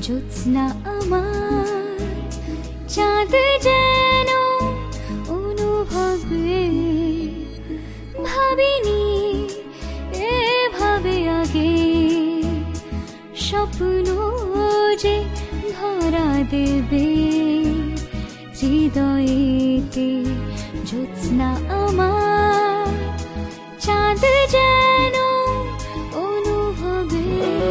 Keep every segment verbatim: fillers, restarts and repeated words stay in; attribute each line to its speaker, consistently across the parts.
Speaker 1: জ্যোৎস্না আমার চাঁদ যেন অনুভবে ভাবিনি এভাবে আগে স্বপ্ন যে ধরা দেবে হৃদয়েতে জ্যোৎস্না আমার চাঁদ যেন অনুভবে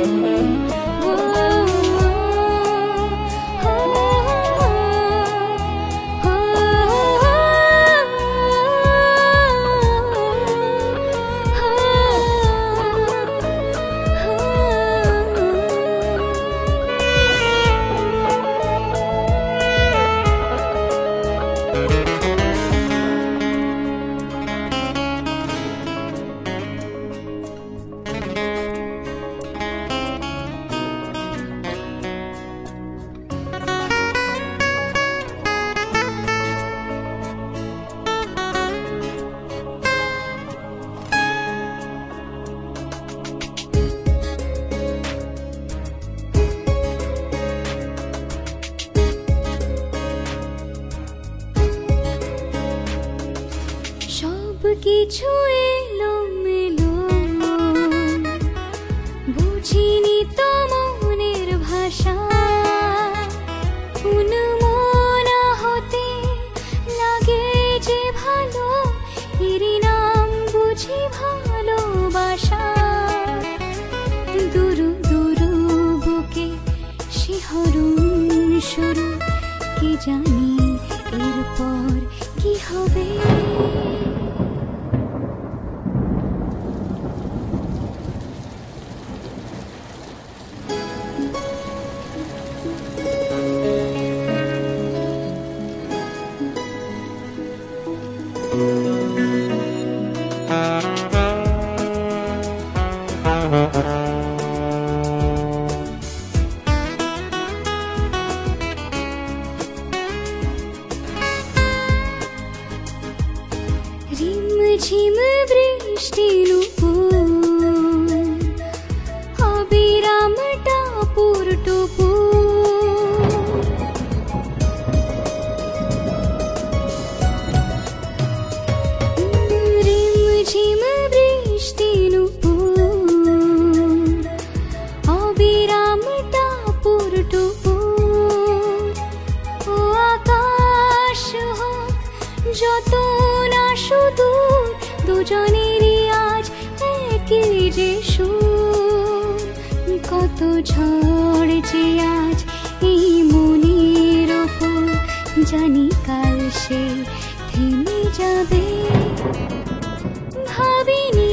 Speaker 1: কিছু এলো মেলো বুঝিনি তো মনের ভাষা মনা হতে লাগে যে ভালো এরই নাম বুঝি ভালোবাসা দুরু দুরু বুকে শিহরণ শুরু কি জানি এরপর কি হবে ঝিম বৃষ্টি অবিরাম টাপুর টুপু রিম ঝিম বৃষ্টি অবিরাম টাপুর টুপু ও আকাশ হোক যত না শুধু দুজনেরই আজ একই যে সুর কত ঝড় যে আজ এই মনের ওপর জানি কাল সে থেমে যাবে ভাবিনি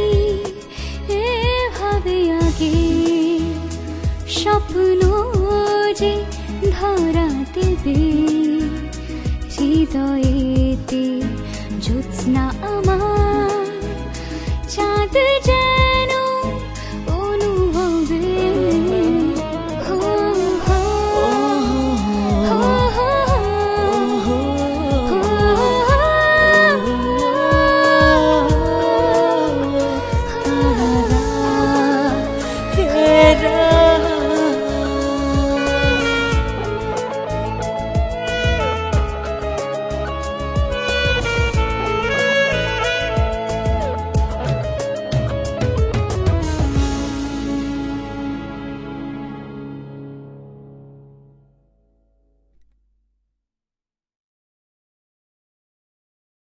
Speaker 1: এভাবে আগে স্বপ্ন যে ধরা দেবে হৃদয়েতে জ্যোৎস্না আমার